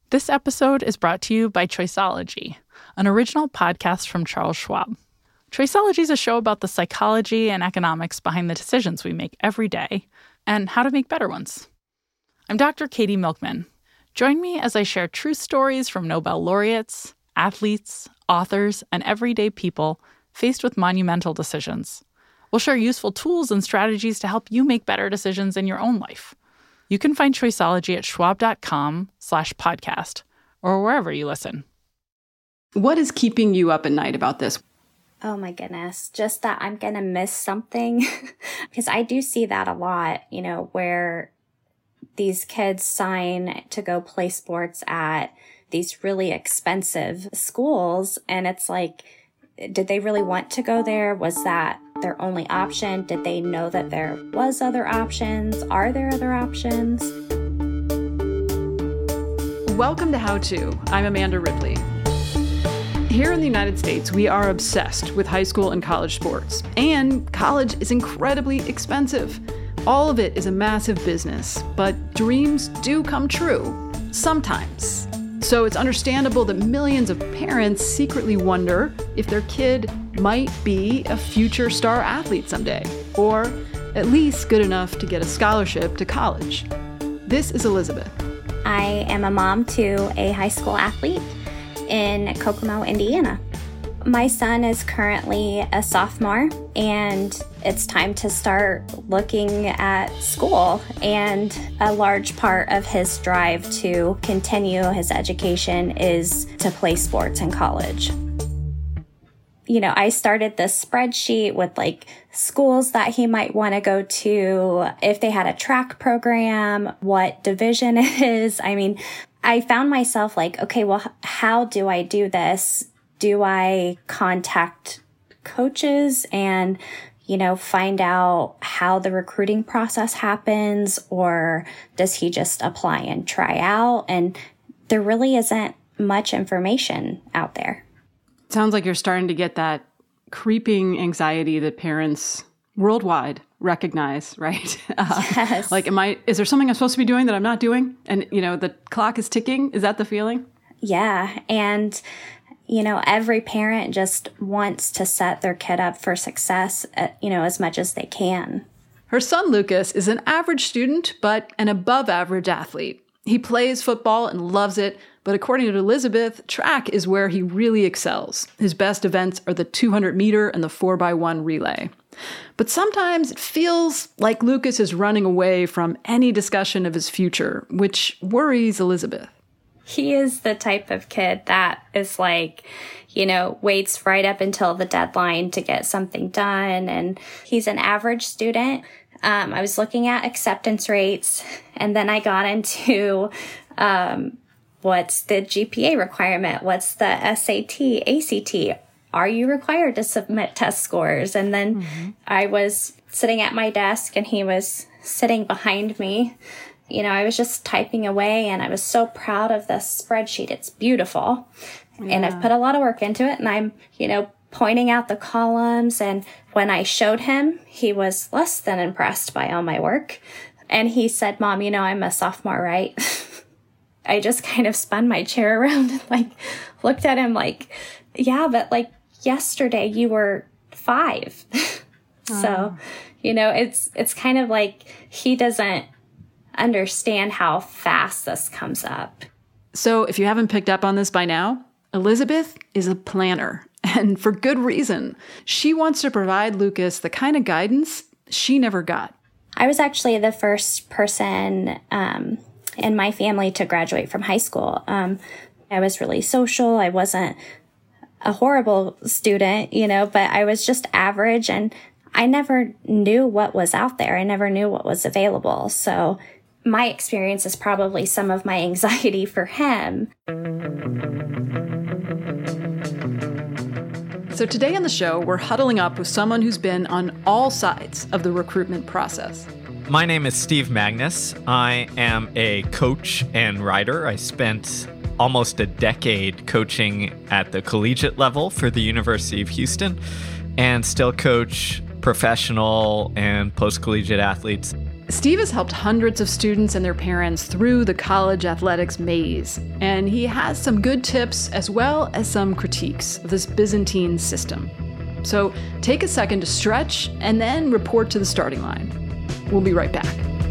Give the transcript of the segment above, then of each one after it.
This episode is brought to you by Choiceology, an original podcast from Charles Schwab. Choiceology is a show about the psychology and economics behind the decisions we make every day and how to make better ones. I'm Dr. Katie Milkman. Join me as I share true stories from Nobel laureates, athletes, authors, and everyday people faced with monumental decisions. We'll share useful tools and strategies to help you make better decisions in your own life. You can find Choiceology at schwab.com/podcast or wherever you listen. What is keeping you up at night about this? Oh my goodness, just that I'm going to miss something. Because I do see that a lot, where these kids sign to go play sports at these really expensive schools. And it's like, did they really want to go there? Was that their only option? Did they know that there was other options? Are there other options? Welcome to How To. I'm Amanda Ripley. Here in the United States, we are obsessed with high school and college sports. And college is incredibly expensive. All of it is a massive business, but dreams do come true. Sometimes. So it's understandable that millions of parents secretly wonder if their kid might be a future star athlete someday, or at least good enough to get a scholarship to college. This is Elizabeth. I am a mom to a high school athlete in Kokomo, Indiana. My son is currently a sophomore, and it's time to start looking at school. And a large part of his drive to continue his education is to play sports in college. I started this spreadsheet with schools that he might want to go to, if they had a track program, what division it is. I found myself okay, well, how do I do this? Do I contact coaches and, find out how the recruiting process happens? Or does he just apply and try out? And there really isn't much information out there. Sounds like you're starting to get that creeping anxiety that parents worldwide recognize, right? Yes. Is there something I'm supposed to be doing that I'm not doing? And, the clock is ticking. Is that the feeling? Yeah. And every parent just wants to set their kid up for success, as much as they can. Her son, Lucas, is an average student, but an above average athlete. He plays football and loves it, but according to Elizabeth, track is where he really excels. His best events are the 200-meter and the 4x1 relay. But sometimes it feels like Lucas is running away from any discussion of his future, which worries Elizabeth. He is the type of kid that is waits right up until the deadline to get something done. And he's an average student. I was looking at acceptance rates, and then I got into what's the GPA requirement? What's the SAT, ACT? Are you required to submit test scores? And then I was sitting at my desk and he was sitting behind me. I was just typing away, and I was so proud of this spreadsheet. It's beautiful. Yeah. And I've put a lot of work into it, and I'm, pointing out the columns. And when I showed him, he was less than impressed by all my work. And he said, "Mom, I'm a sophomore, right?" I just kind of spun my chair around and looked at him yeah, but yesterday you were 5. So, it's kind of he doesn't understand how fast this comes up. So if you haven't picked up on this by now, Elizabeth is a planner, and for good reason. She wants to provide Lucas the kind of guidance she never got. I was actually the first person in my family to graduate from high school. I was really social. I wasn't a horrible student, but I was just average, and I never knew what was out there. I never knew what was available. So my experience is probably some of my anxiety for him. So today on the show, we're huddling up with someone who's been on all sides of the recruitment process. My name is Steve Magnus. I am a coach and writer. I spent almost a decade coaching at the collegiate level for the University of Houston and still coach professional and post-collegiate athletes. Steve has helped hundreds of students and their parents through the college athletics maze, and he has some good tips as well as some critiques of this Byzantine system. So take a second to stretch and then report to the starting line. We'll be right back.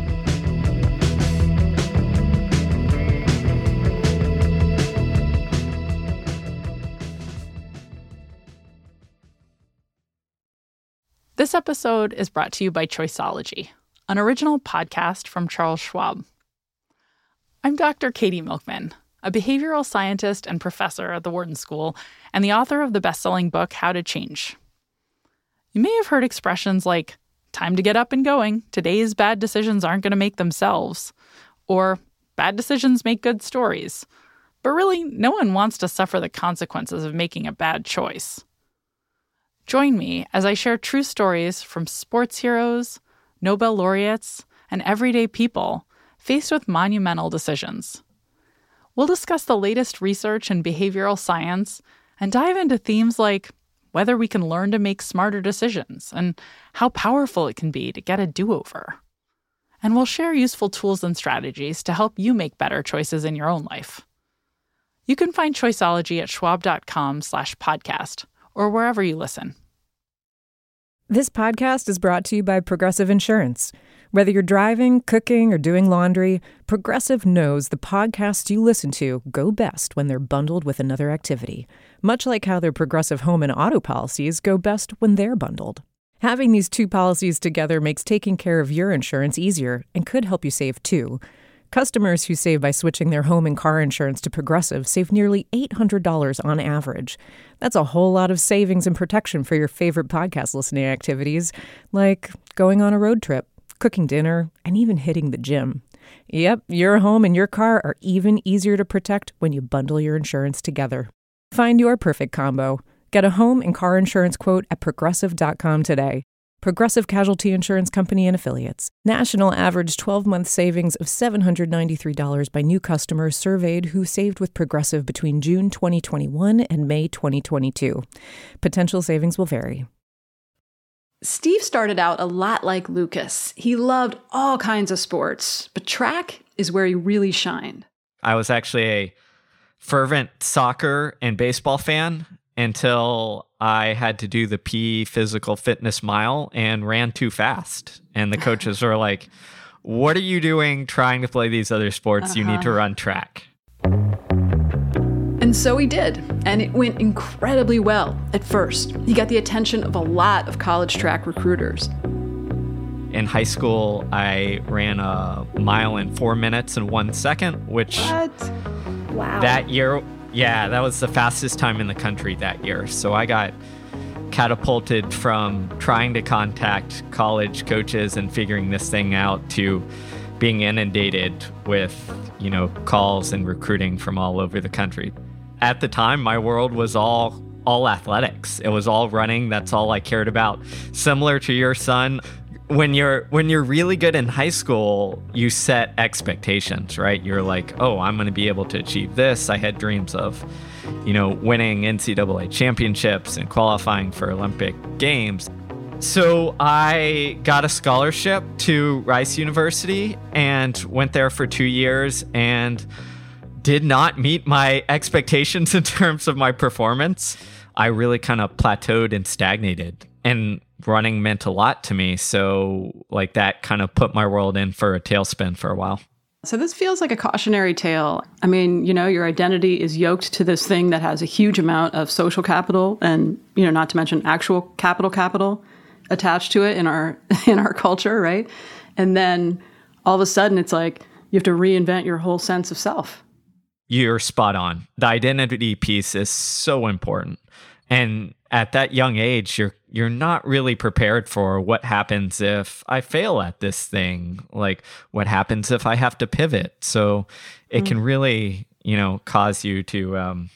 This episode is brought to you by Choiceology, an original podcast from Charles Schwab. I'm Dr. Katie Milkman, a behavioral scientist and professor at the Wharton School, and the author of the best-selling book, How to Change. You may have heard expressions like, time to get up and going, today's bad decisions aren't going to make themselves, or bad decisions make good stories. But really, no one wants to suffer the consequences of making a bad choice. Join me as I share true stories from sports heroes, Nobel laureates, and everyday people faced with monumental decisions. We'll discuss the latest research in behavioral science and dive into themes like whether we can learn to make smarter decisions and how powerful it can be to get a do-over. And we'll share useful tools and strategies to help you make better choices in your own life. You can find Choiceology at schwab.com/podcast or wherever you listen. This podcast is brought to you by Progressive Insurance. Whether you're driving, cooking, or doing laundry, Progressive knows the podcasts you listen to go best when they're bundled with another activity, much like how their Progressive home and auto policies go best when they're bundled. Having these two policies together makes taking care of your insurance easier and could help you save too. Customers who save by switching their home and car insurance to Progressive save nearly $800 on average. That's a whole lot of savings and protection for your favorite podcast listening activities, like going on a road trip, cooking dinner, and even hitting the gym. Yep, your home and your car are even easier to protect when you bundle your insurance together. Find your perfect combo. Get a home and car insurance quote at Progressive.com today. Progressive Casualty Insurance Company and Affiliates. National average 12-month savings of $793 by new customers surveyed who saved with Progressive between June 2021 and May 2022. Potential savings will vary. Steve started out a lot like Lucas. He loved all kinds of sports, but track is where he really shined. I was actually a fervent soccer and baseball fan until I had to do the PE physical fitness mile and ran too fast. And the coaches were like, what are you doing trying to play these other sports? You need to run track. And so he did, and it went incredibly well at first. He got the attention of a lot of college track recruiters. In high school, I ran a mile in 4 minutes and 1 second, which Wow. that year, yeah, that was the fastest time in the country that year. So I got catapulted from trying to contact college coaches and figuring this thing out to being inundated with, calls and recruiting from all over the country. At the time, my world was all athletics. It was all running. That's all I cared about. Similar to your son, when you're really good in high school, you set expectations, right? You're like, oh, I'm going to be able to achieve this. I had dreams of, winning NCAA championships and qualifying for Olympic Games. So I got a scholarship to Rice University and went there for 2 years and did not meet my expectations in terms of my performance. I really kind of plateaued and stagnated, and running meant a lot to me. So that kind of put my world in for a tailspin for a while. So this feels like a cautionary tale. I mean, your identity is yoked to this thing that has a huge amount of social capital and, not to mention actual capital attached to it in our culture, right? And then all of a sudden it's like you have to reinvent your whole sense of self. You're spot on. The identity piece is so important. And at that young age, you're not really prepared for what happens if I fail at this thing. Like, what happens if I have to pivot? So it can really, cause you to,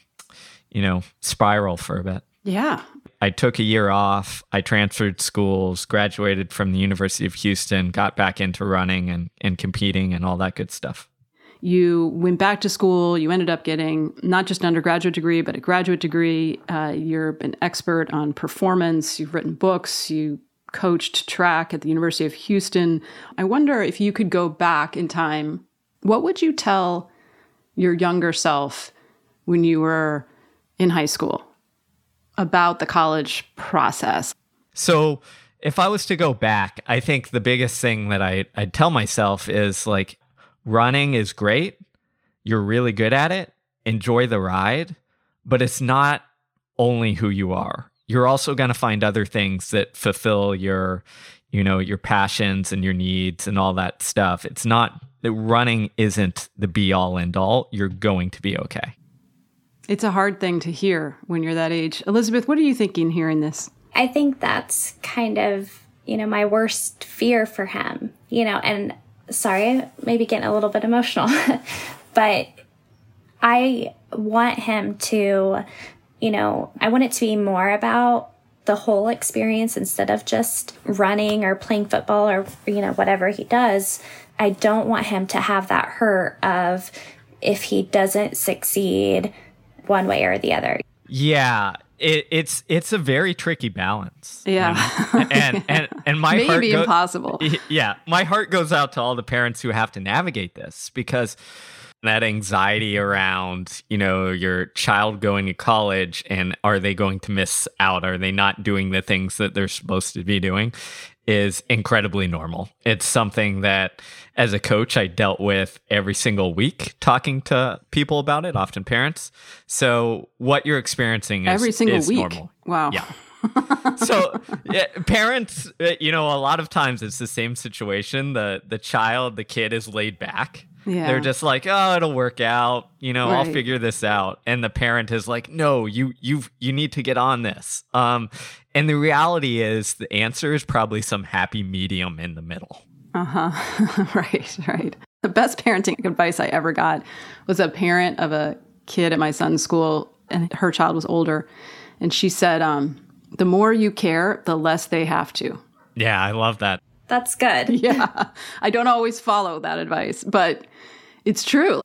spiral for a bit. Yeah. I took a year off. I transferred schools, graduated from the University of Houston, got back into running and competing and all that good stuff. You went back to school. You ended up getting not just an undergraduate degree, but a graduate degree. You're an expert on performance. You've written books. You coached track at the University of Houston. I wonder if you could go back in time, what would you tell your younger self when you were in high school about the college process? So if I was to go back, I think the biggest thing that I'd tell myself is like, running is great. You're really good at it. Enjoy the ride, but it's not only who you are. You're also going to find other things that fulfill your passions and your needs and all that stuff. It's not that running isn't the be all end all. You're going to be okay. It's a hard thing to hear when you're that age. Elizabeth, what are you thinking hearing this? I think that's kind of, my worst fear for him, and sorry, maybe getting a little bit emotional, but I want him to, I want it to be more about the whole experience instead of just running or playing football or, whatever he does. I don't want him to have that hurt of if he doesn't succeed one way or the other. Yeah, it's a very tricky balance. Yeah, and my maybe heart maybe impossible. Yeah, my heart goes out to all the parents who have to navigate this, because that anxiety around, your child going to college and are they going to miss out? Are they not doing the things that they're supposed to be doing? Is incredibly normal. It's something that as a coach, I dealt with every single week talking to people about it, often parents. So what you're experiencing every single is week. Normal. Wow. Yeah. So parents, a lot of times it's the same situation. The kid is laid back. Yeah. They're just like, oh, it'll work out. I'll Right. figure this out. And the parent is like, no, you need to get on this. And the reality is the answer is probably some happy medium in the middle. Right. The best parenting advice I ever got was a parent of a kid at my son's school, and her child was older. And she said, the more you care, the less they have to. Yeah, I love that. That's good. Yeah, I don't always follow that advice, but it's true.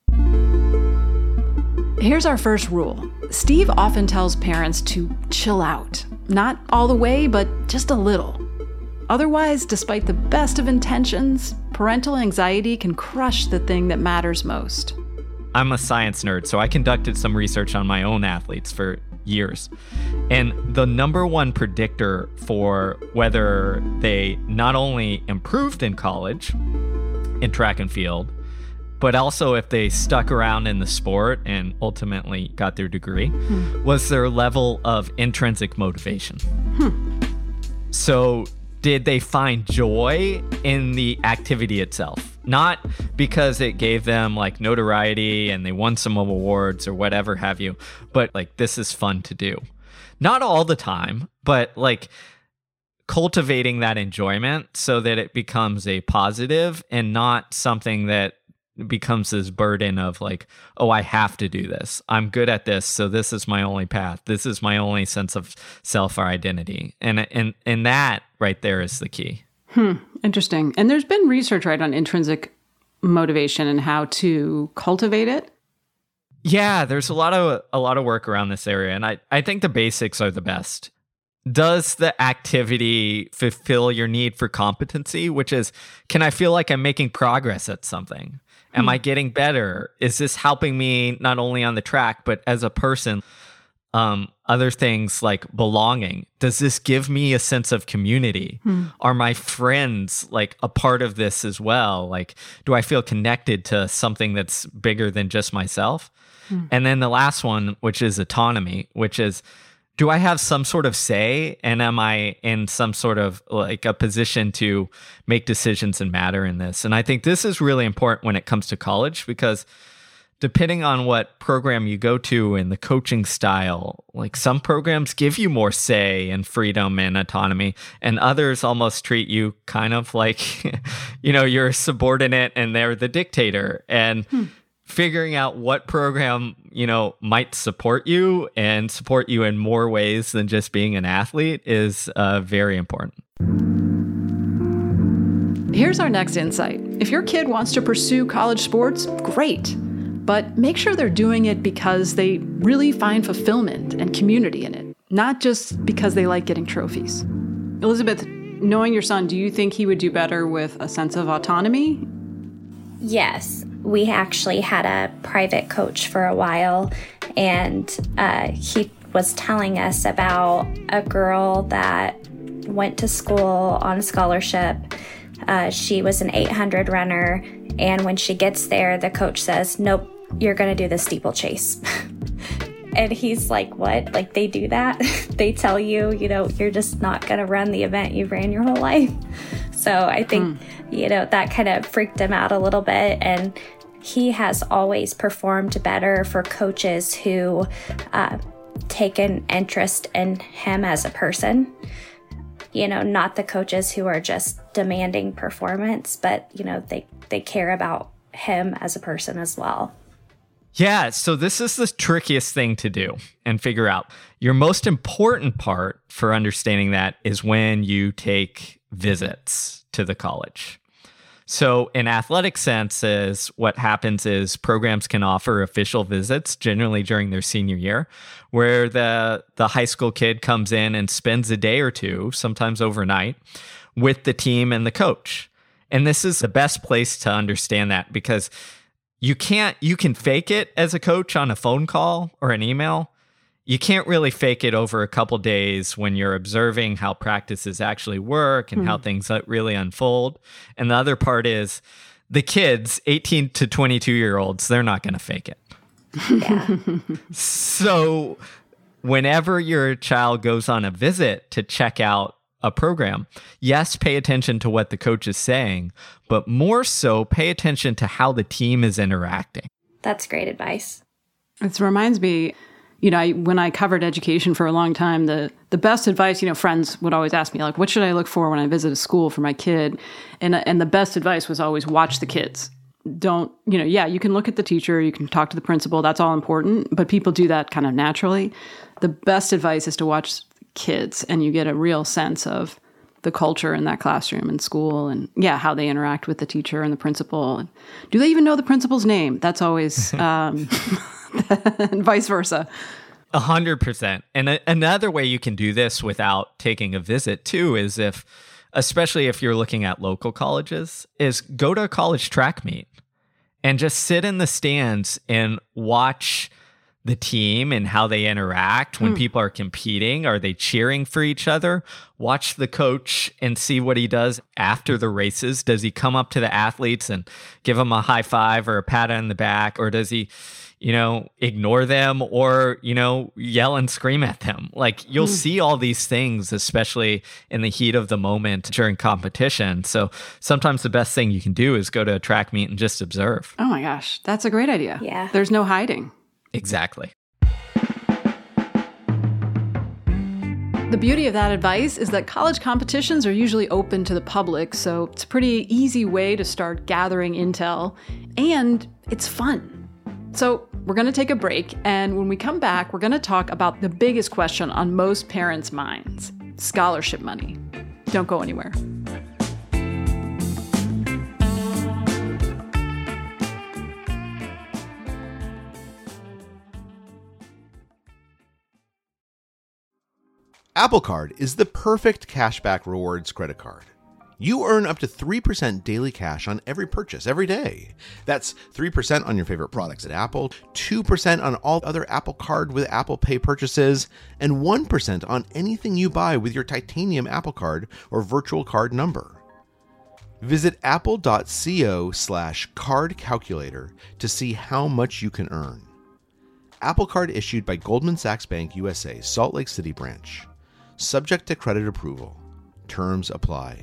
Here's our first rule. Steve often tells parents to chill out. Not all the way, but just a little. Otherwise, despite the best of intentions, parental anxiety can crush the thing that matters most. I'm a science nerd, so I conducted some research on my own athletes for years. And the number one predictor for whether they not only improved in college, in track and field, but also if they stuck around in the sport and ultimately got their degree, was their level of intrinsic motivation. So did they find joy in the activity itself? Not because it gave them like notoriety and they won some awards or whatever have you, but like, this is fun to do. Not all the time, but like cultivating that enjoyment so that it becomes a positive and not something that becomes this burden of like, oh, I have to do this. I'm good at this, so this is my only path. This is my only sense of self or identity. And that right there is the key. Interesting. And there's been research, right, on intrinsic motivation and how to cultivate it. Yeah, there's a lot of work around this area, and I think the basics are the best. Does the activity fulfill your need for competency, which is, can I feel like I'm making progress at something? Am I getting better? Is this helping me not only on the track, but as a person? Other things like belonging. Does this give me a sense of community? Are my friends like a part of this as well? Like, do I feel connected to something that's bigger than just myself? And then the last one, which is autonomy, which is, do I have some sort of say, and am I in some sort of like a position to make decisions and matter in this? And I think this is really important when it comes to college, because depending on what program you go to and the coaching style, like some programs give you more say and freedom and autonomy, and others almost treat you kind of like, you're a subordinate and they're the dictator. And figuring out what program, might support you and support you in more ways than just being an athlete is very important. Here's our next insight. If your kid wants to pursue college sports, great. But make sure they're doing it because they really find fulfillment and community in it, not just because they like getting trophies. Elizabeth, knowing your son, do you think he would do better with a sense of autonomy? Yes. We actually had a private coach for a while, and he was telling us about a girl that went to school on a scholarship. She was an 800 runner, and when she gets there, the coach says, "Nope, you're going to do the steeplechase." And he's like, "What? Like, they do that?" They tell you, you're just not going to run the event you ran your whole life. So I think, that kind of freaked him out a little bit. And he has always performed better for coaches who take an interest in him as a person. Not the coaches who are just demanding performance, but, they care about him as a person as well. Yeah, so this is the trickiest thing to do and figure out. Your most important part for understanding that is when you take visits to the college. So in athletic senses, what happens is programs can offer official visits, generally during their senior year, where the high school kid comes in and spends a day or two, sometimes overnight, with the team and the coach. And this is the best place to understand that, because you can fake it as a coach on a phone call or an email. You can't really fake it over a couple days when you're observing how practices actually work and how things really unfold. And the other part is the kids, 18 to 22-year-olds, they're not going to fake it. Yeah. So whenever your child goes on a visit to check out a program, yes, pay attention to what the coach is saying, but more so pay attention to how the team is interacting. That's great advice. It reminds me, when I covered education for a long time, the best advice, friends would always ask me, like, what should I look for when I visit a school for my kid? And the best advice was always watch the kids. Don't, you can look at the teacher, you can talk to the principal, that's all important, but people do that kind of naturally. The best advice is to watch kids, and you get a real sense of the culture in that classroom and school, and how they interact with the teacher and the principal. And do they even know the principal's name? That's always and vice versa. 100%. And another way you can do this without taking a visit too is especially if you're looking at local colleges, is go to a college track meet and just sit in the stands and watch the team and how they interact when people are competing. Are they cheering for each other? Watch the coach and see what he does after the races. Does he come up to the athletes and give them a high five or a pat on the back? Or does he, ignore them or, yell and scream at them? Like, you'll see all these things, especially in the heat of the moment during competition. So sometimes the best thing you can do is go to a track meet and just observe. Oh my gosh, that's a great idea. Yeah. There's no hiding. Exactly. The beauty of that advice is that college competitions are usually open to the public, so it's a pretty easy way to start gathering intel, and it's fun. So we're going to take a break, and when we come back, we're going to talk about the biggest question on most parents' minds: scholarship money. Don't go anywhere. Apple Card is the perfect cashback rewards credit card. You earn up to 3% daily cash on every purchase every day. That's 3% on your favorite products at Apple, 2% on all other Apple Card with Apple Pay purchases, and 1% on anything you buy with your titanium Apple Card or virtual card number. Visit apple.co/card calculator to see how much you can earn. Apple Card issued by Goldman Sachs Bank USA, Salt Lake City branch. Subject to credit approval. Terms apply.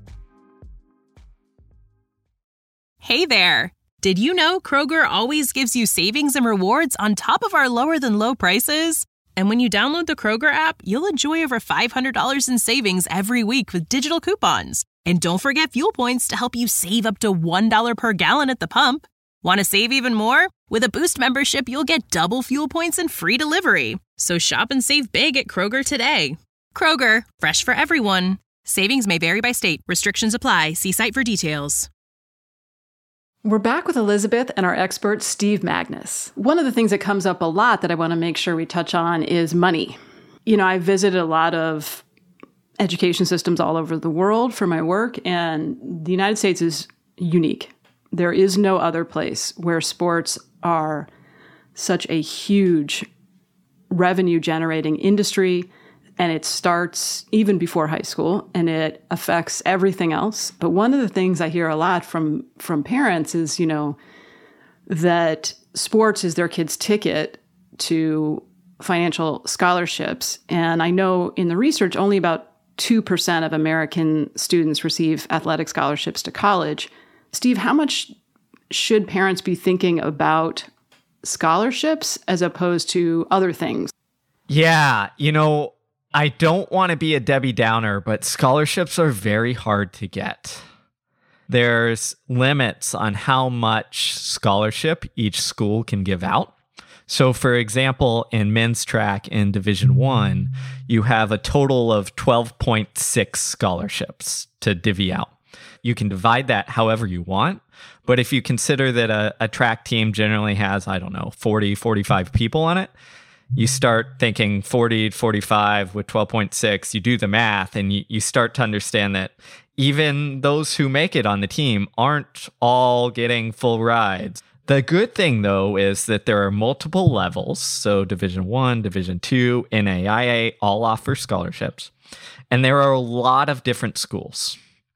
Hey there! Did you know Kroger always gives you savings and rewards on top of our lower-than-low prices? And when you download the Kroger app, you'll enjoy over $500 in savings every week with digital coupons. And don't forget fuel points to help you save up to $1 per gallon at the pump. Want to save even more? With a Boost membership, you'll get double fuel points and free delivery. So shop and save big at Kroger today. Kroger, fresh for everyone. Savings may vary by state. Restrictions apply. See site for details. We're back with Elizabeth and our expert, Steve Magness. One of the things that comes up a lot that I want to make sure we touch on is money. I visited a lot of education systems all over the world for my work, and the United States is unique. There is no other place where sports are such a huge revenue-generating industry, and it starts even before high school, and it affects everything else. But one of the things I hear a lot from parents is, that sports is their kid's ticket to financial scholarships. And I know in the research, only about 2% of American students receive athletic scholarships to college. Steve, how much should parents be thinking about scholarships as opposed to other things? Yeah, I don't want to be a Debbie Downer, but scholarships are very hard to get. There's limits on how much scholarship each school can give out. So, for example, in men's track in Division I, you have a total of 12.6 scholarships to divvy out. You can divide that however you want. But if you consider that a track team generally has, 40, 45 people on it, you start thinking 40, 45 with 12.6, you do the math, and you start to understand that even those who make it on the team aren't all getting full rides. The good thing, though, is that there are multiple levels. So Division I, Division II, NAIA all offer scholarships. And there are a lot of different schools.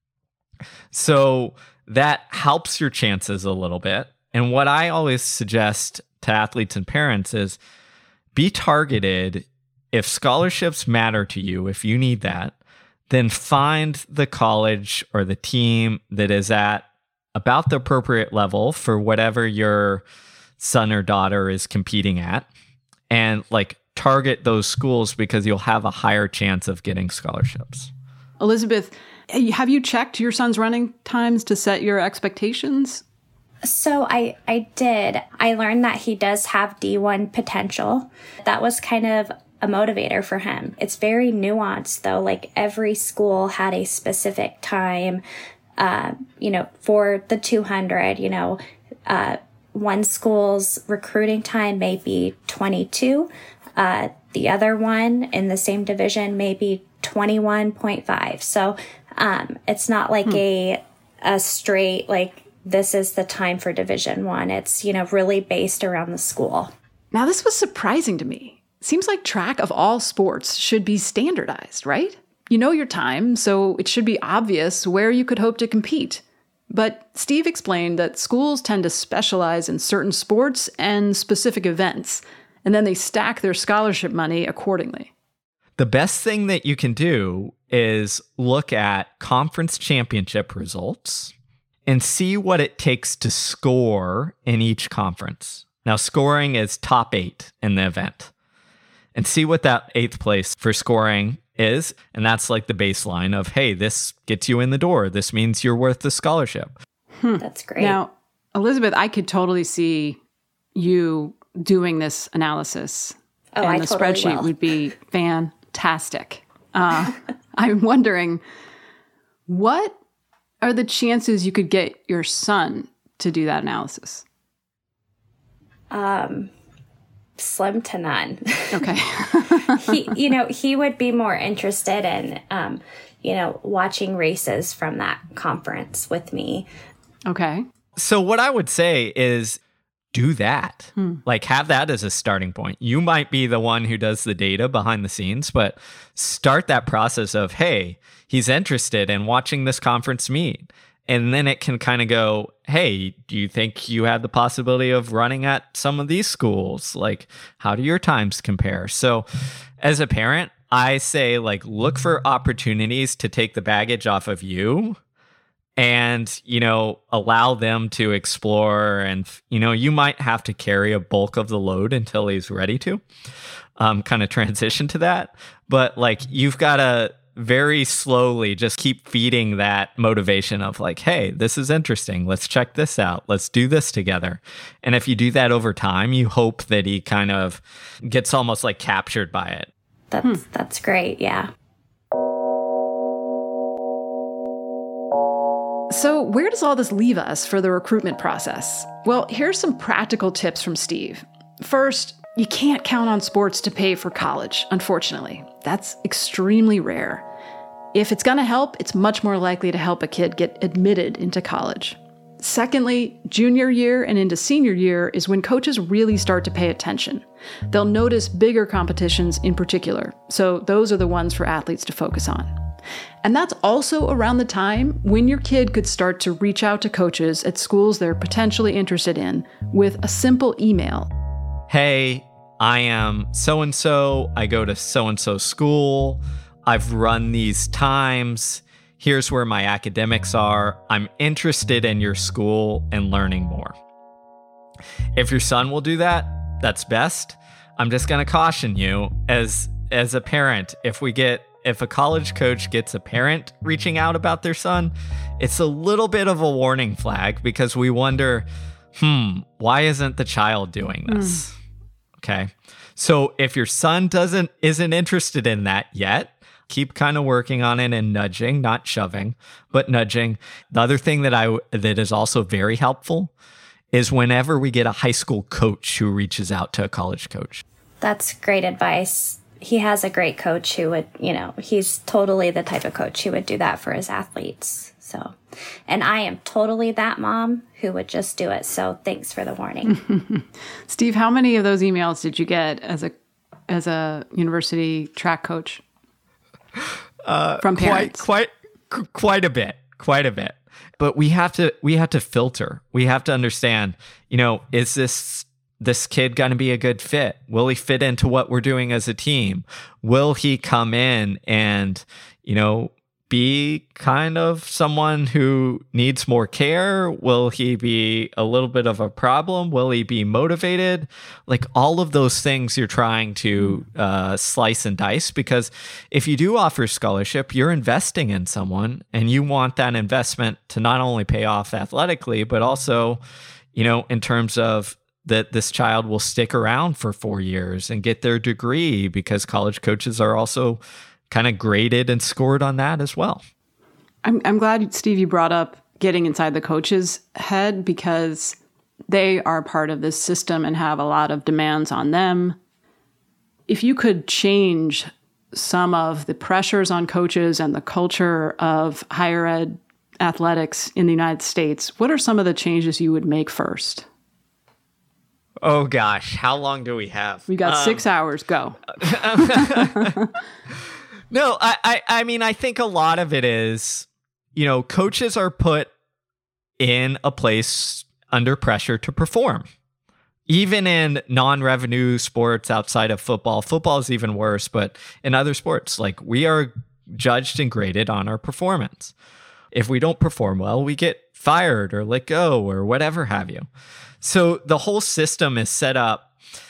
So that helps your chances a little bit. And what I always suggest to athletes and parents is be targeted. If scholarships matter to you, if you need that, then find the college or the team that is at about the appropriate level for whatever your son or daughter is competing at, and target those schools because you'll have a higher chance of getting scholarships. Elizabeth, have you checked your son's running times to set your expectations? So I did. I learned that he does have D1 potential. That was kind of a motivator for him. It's very nuanced, though. Every school had a specific time, for the 200, one school's recruiting time may be 22. The other one in the same division may be 21.5. So it's not a straight, this is the time for Division I. It's, really based around the school. Now, this was surprising to me. Seems like track of all sports should be standardized, right? You know your time, so it should be obvious where you could hope to compete. But Steve explained that schools tend to specialize in certain sports and specific events, and then they stack their scholarship money accordingly. The best thing that you can do is look at conference championship results and see what it takes to score in each conference. Now, scoring is top 8 in the event. And see what that 8th place for scoring is. And that's the baseline of, hey, this gets you in the door. This means you're worth the scholarship. That's great. Now, Elizabeth, I could totally see you doing this analysis. Oh, and the totally spreadsheet will. Would be fantastic. I'm wondering, what are the chances you could get your son to do that analysis? Slim to none. Okay. He would be more interested in, watching races from that conference with me. Okay. So what I would say is do that. Have that as a starting point. You might be the one who does the data behind the scenes, but start that process of, hey, he's interested in watching this conference meet. And then it can kind of go, hey, do you think you have the possibility of running at some of these schools? How do your times compare? So as a parent, I say, look for opportunities to take the baggage off of you and, allow them to explore. And, you might have to carry a bulk of the load until he's ready to kind of transition to that. But you've got to very slowly just keep feeding that motivation of hey, this is interesting. Let's check this out. Let's do this together. And if you do that over time, you hope that he kind of gets almost captured by it. That's great. Yeah. So where does all this leave us for the recruitment process? Well, here's some practical tips from Steve. First, you can't count on sports to pay for college, unfortunately. That's extremely rare. If it's going to help, it's much more likely to help a kid get admitted into college. Secondly, junior year and into senior year is when coaches really start to pay attention. They'll notice bigger competitions in particular, so those are the ones for athletes to focus on. And that's also around the time when your kid could start to reach out to coaches at schools they're potentially interested in with a simple email. Hey, I am so-and-so. I go to so-and-so school. I've run these times. Here's where my academics are. I'm interested in your school and learning more. If your son will do that, that's best. I'm just going to caution you as a parent, if a college coach gets a parent reaching out about their son, it's a little bit of a warning flag because we wonder, why isn't the child doing this? Okay. So if your son isn't interested in that yet, keep kind of working on it and nudging, not shoving, but nudging. The other thing that is also very helpful is whenever we get a high school coach who reaches out to a college coach. That's great advice. He has a great coach who would, he's totally the type of coach who would do that for his athletes. So, and I am totally that mom who would just do it. So thanks for the warning. Steve, how many of those emails did you get as a university track coach from parents? Quite a bit. But we have to filter. We have to understand, is this kid going to be a good fit? Will he fit into what we're doing as a team? Will he come in and, be kind of someone who needs more care? Will he be a little bit of a problem? Will he be motivated? Like all of those things you're trying to slice and dice, because if you do offer scholarship, you're investing in someone and you want that investment to not only pay off athletically, but also, in terms of that this child will stick around for 4 years and get their degree, because college coaches are also kind of graded and scored on that as well. I'm glad, Steve, you brought up getting inside the coach's head, because they are part of this system and have a lot of demands on them. If you could change some of the pressures on coaches and the culture of higher ed athletics in the United States, what are some of the changes you would make first? Oh gosh, how long do we have? We got 6 hours. Go. No, I mean, I think a lot of it is, coaches are put in a place under pressure to perform. Even in non-revenue sports outside of football. Football is even worse, but in other sports, like, we are judged and graded on our performance. If we don't perform well, we get fired or let go or whatever have you. So the whole system is set up,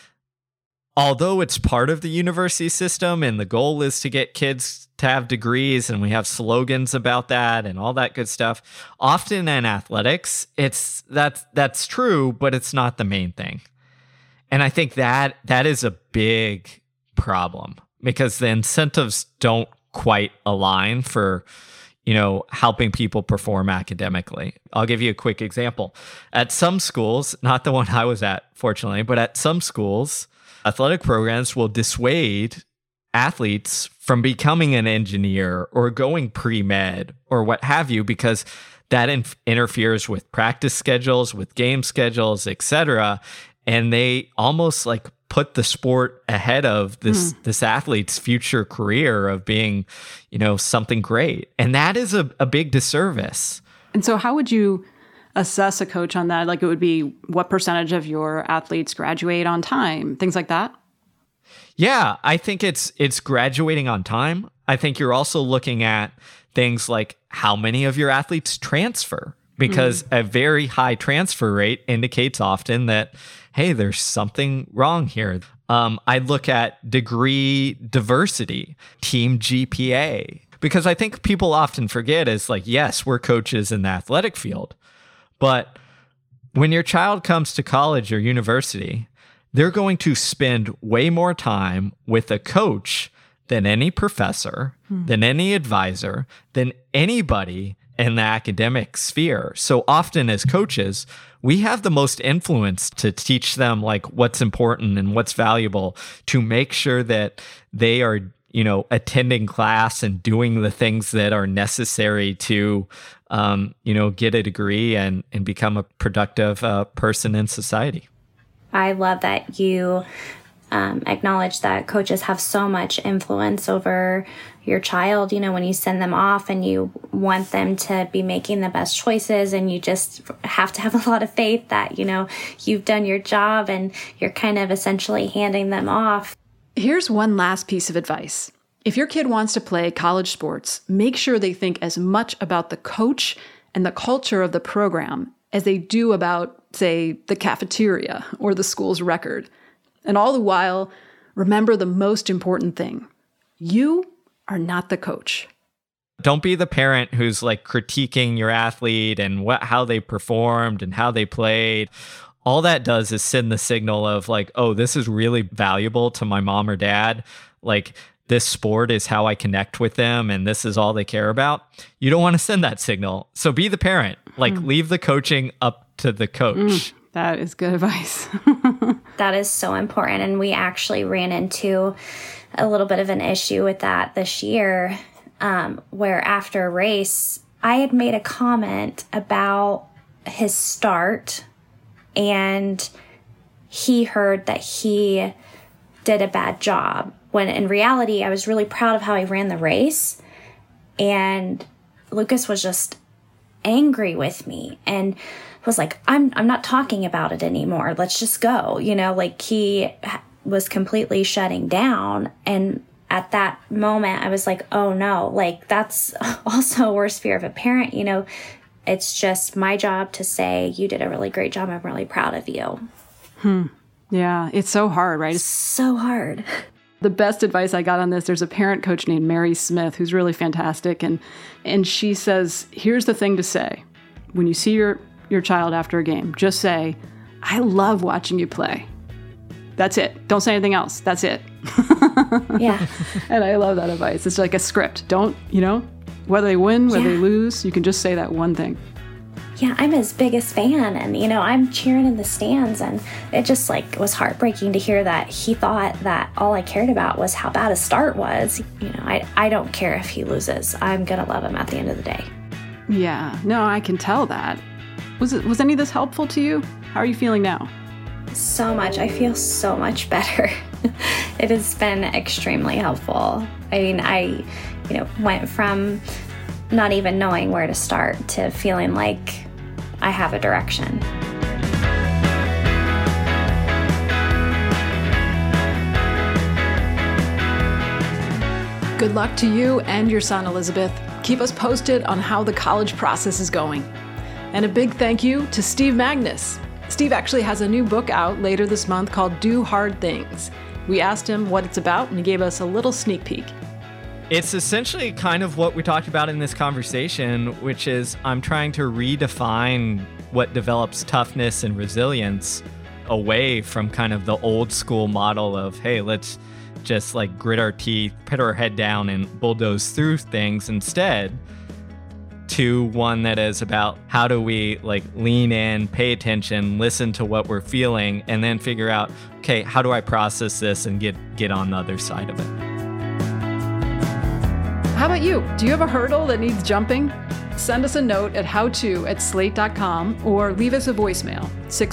although it's part of the university system and the goal is to get kids to have degrees, and we have slogans about that and all that good stuff. Often in athletics, that's true, but it's not the main thing. And I think that is a big problem, because the incentives don't quite align for, helping people perform academically. I'll give you a quick example. At some schools, not the one I was at, fortunately, but at some schools, athletic programs will dissuade athletes from becoming an engineer or going pre-med or what have you, because that interferes with practice schedules, with game schedules, etc. And they almost like put the sport ahead of this athlete's future career of being, something great. And that is a big disservice. And so how would you assess a coach on that? Like, it would be what percentage of your athletes graduate on time, things like that? Yeah, I think it's graduating on time. I think you're also looking at things like how many of your athletes transfer, because a very high transfer rate indicates often that, hey, there's something wrong here. I look at degree diversity, team GPA, because I think people often forget is like, yes, we're coaches in the athletic field, but when your child comes to college or university, they're going to spend way more time with a coach than any professor, than any advisor, than anybody in the academic sphere. So often as coaches, we have the most influence to teach them like what's important and what's valuable, to make sure that they are, attending class and doing the things that are necessary to, get a degree and become a productive person in society. I love that you acknowledge that coaches have so much influence over your child, when you send them off and you want them to be making the best choices, and you just have to have a lot of faith that, you've done your job and you're kind of essentially handing them off. Here's one last piece of advice. If your kid wants to play college sports, make sure they think as much about the coach and the culture of the program as they do about, say, the cafeteria or the school's record. And all the while, remember the most important thing. You are not the coach. Don't be the parent who's critiquing your athlete and how they performed and how they played. All that does is send the signal of oh, this is really valuable to my mom or dad. This sport is how I connect with them and this is all they care about. You don't want to send that signal. So be the parent. Leave the coaching up to the coach. That is good advice. That is so important. And we actually ran into a little bit of an issue with that this year, where after a race, I had made a comment about his start, and he heard that he did a bad job, when in reality, I was really proud of how he ran the race. And Lucas was just angry with me and was like, I'm not talking about it anymore. Let's just go. He was completely shutting down. And at that moment, I was like, oh no, that's also a worse fear of a parent. It's just my job to say, you did a really great job. I'm really proud of you. Yeah, it's so hard, right? It's so hard. The best advice I got on this, there's a parent coach named Mary Smith who's really fantastic. And she says, here's the thing to say. When you see your child after a game, just say, I love watching you play. That's it. Don't say anything else. That's it. Yeah. And I love that advice. It's like a script. Don't, whether they win, whether they lose, you can just say that one thing. Yeah, I'm his biggest fan, and I'm cheering in the stands, and it just was heartbreaking to hear that he thought that all I cared about was how bad his start was. I don't care if he loses. I'm gonna love him at the end of the day. Yeah, no, I can tell that. Was any of this helpful to you? How are you feeling now? So much. I feel so much better. It has been extremely helpful. I went from not even knowing where to start to feeling like I have a direction. Good luck to you and your son, Elizabeth. Keep us posted on how the college process is going. And a big thank you to Steve Magnus. Steve actually has a new book out later this month called Do Hard Things. We asked him what it's about, and he gave us a little sneak peek. It's essentially kind of what we talked about in this conversation, which is I'm trying to redefine what develops toughness and resilience away from kind of the old school model of, hey, let's just grit our teeth, put our head down and bulldoze through things, instead to one that is about how do we lean in, pay attention, listen to what we're feeling, and then figure out, okay, how do I process this and get on the other side of it? How about you? Do you have a hurdle that needs jumping? Send us a note at howto@slate.com or leave us a voicemail,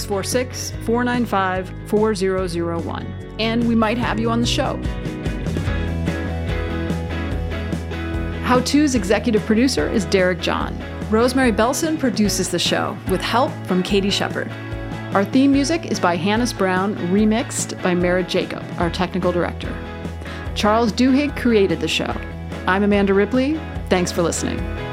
646-495-4001, and we might have you on the show. How To's executive producer is Derek John. Rosemary Belson produces the show with help from Katie Shepard. Our theme music is by Hannes Brown, remixed by Merritt Jacob, our technical director. Charles Duhigg created the show. I'm Amanda Ripley. Thanks for listening.